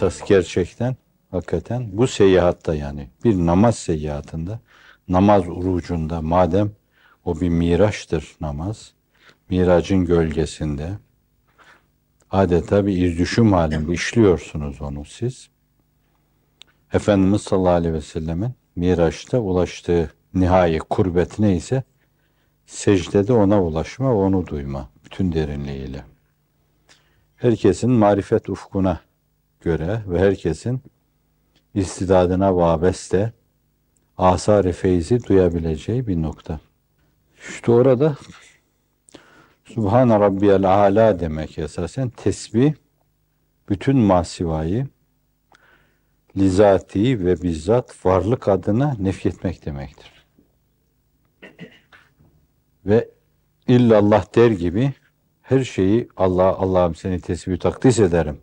Esas gerçekten hakikaten bu seyahatta, yani bir namaz seyahatinde, namaz urucunda, madem o bir miraçtır namaz, miracın gölgesinde adeta bir izdüşüm halinde işliyorsunuz onu siz. Efendimiz sallallahu aleyhi ve sellemin miraçta ulaştığı nihai kurbet neyse, secdede ona ulaşma, onu duyma bütün derinliğiyle. Herkesin marifet ufkuna göre ve herkesin istidadına vabeste asar-ı feyzi duyabileceği bir nokta. İşte orada Subhane Rabbiyel Âlâ demek esasen tesbih, bütün masivayı lizati ve bizzat varlık adına nefyetmek demektir. Ve illallah der gibi her şeyi Allah'ım seni tesbih takdis ederim.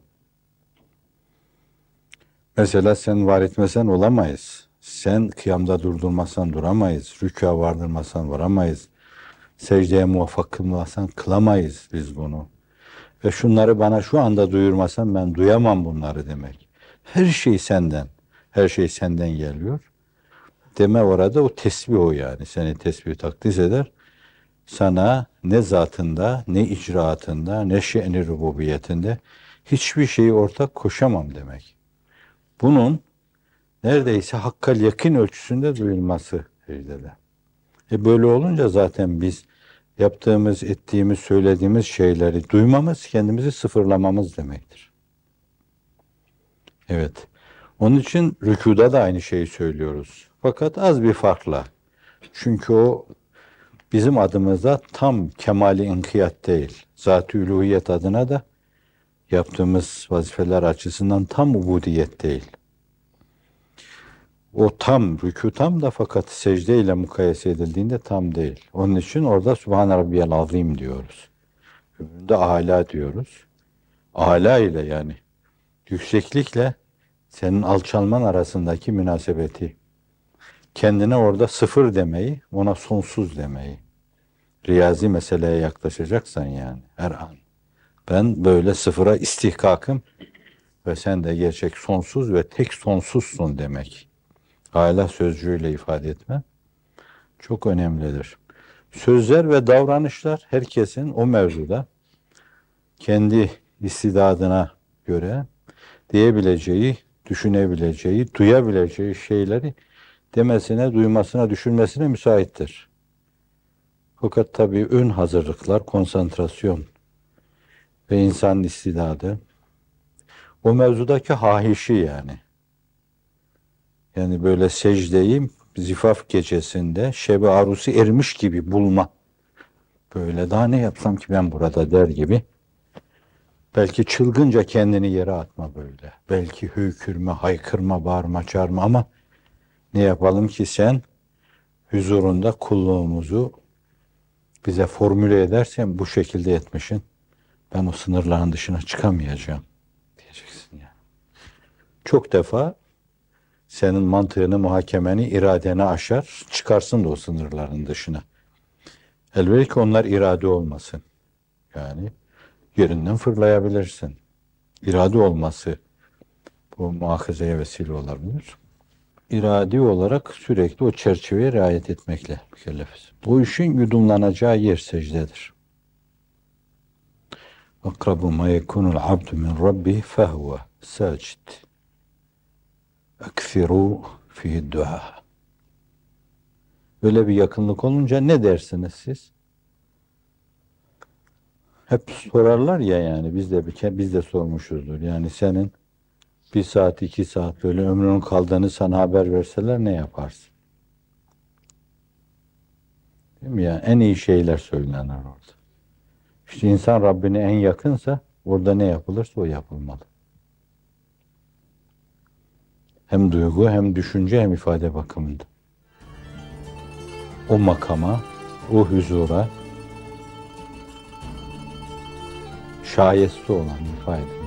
Mesela sen var etmesen olamayız. Sen kıyamda durdurmasan duramayız. Rükûa vardırmasan varamayız. Secdeye muvaffak kılmasan kılamayız biz bunu. Ve şunları bana şu anda duyurmasan ben duyamam bunları demek. Her şey senden. Her şey senden geliyor. Deme orada o tesbih o yani. Seni tesbih takdis eder. Sana ne zatında, ne icraatında, ne şe'ni rububiyetinde hiçbir şeyi ortak koşamam demek. Bunun neredeyse hakkal yakın ölçüsünde duyulması secdede. Böyle olunca zaten biz yaptığımız, ettiğimiz, söylediğimiz şeyleri duymamız, kendimizi sıfırlamamız demektir. Evet. Onun için rükuda da aynı şeyi söylüyoruz. Fakat az bir farkla. Çünkü o bizim adımıza tam kemali inkiyat değil. Zat-ı uluhiyet adına da yaptığımız vazifeler açısından tam ubudiyet değil. O tam, rükû tam da fakat secde ile mukayese edildiğinde tam değil. Onun için orada Subhane Rabbiyel Azim diyoruz. Öbüründe âlâ diyoruz. Âlâ ile yani yükseklikle senin alçalman arasındaki münasebeti. Kendine orada sıfır demeyi, ona sonsuz demeyi. Riyazi meseleye yaklaşacaksan yani her an. Ben böyle sıfıra istihkakım ve sen de gerçek sonsuz ve tek sonsuzsun demek. Âlâ sözcüğüyle ifade etme çok önemlidir. Sözler ve davranışlar herkesin o mevzuda kendi istidadına göre diyebileceği, düşünebileceği, duyabileceği şeyleri demesine, duymasına, düşünmesine müsaittir. Fakat tabii ön hazırlıklar, konsantrasyon ve insanın istidadı, o mevzudaki hahişi yani. Yani böyle secdeyi zifaf gecesinde şeb-i arusi ermiş gibi bulma. Böyle daha ne yapsam ki ben burada der gibi. Belki çılgınca kendini yere atma böyle. Belki höykürme, haykırma, bağırma, çağırma ama ne yapalım ki sen huzurunda kulluğumuzu bize formüle edersen bu şekilde etmişsin. Ben o sınırların dışına çıkamayacağım diyeceksin yani. Çok defa senin mantığını, muhakemeni, iradeni aşar, çıkarsın da o sınırların dışına. Elbette onlar irade olmasın. Yani yerinden fırlayabilirsin. İrade olması bu muhakazaya vesile olabilir. İradi olarak sürekli o çerçeveye riayet etmekle mükellefiz. Bu işin yudumlanacağı yer secdedir. Akrabu ma yekunul abdu min rabbi fehuve sacid. Ekfiru fihi dua. Böyle bir yakınlık olunca ne dersiniz siz? Hep sorarlar ya yani biz de sormuşuzdur. Yani senin 1 saat 2 saat böyle ömrünün kaldığını sana haber verseler ne yaparsın? Değil mi ya? En iyi şeyler söylenir orada. İşte insan Rabbine en yakınsa orada ne yapılırsa o yapılmalı. Hem duygu hem düşünce hem ifade bakımında. O makama, o huzura şayeste olan ifade.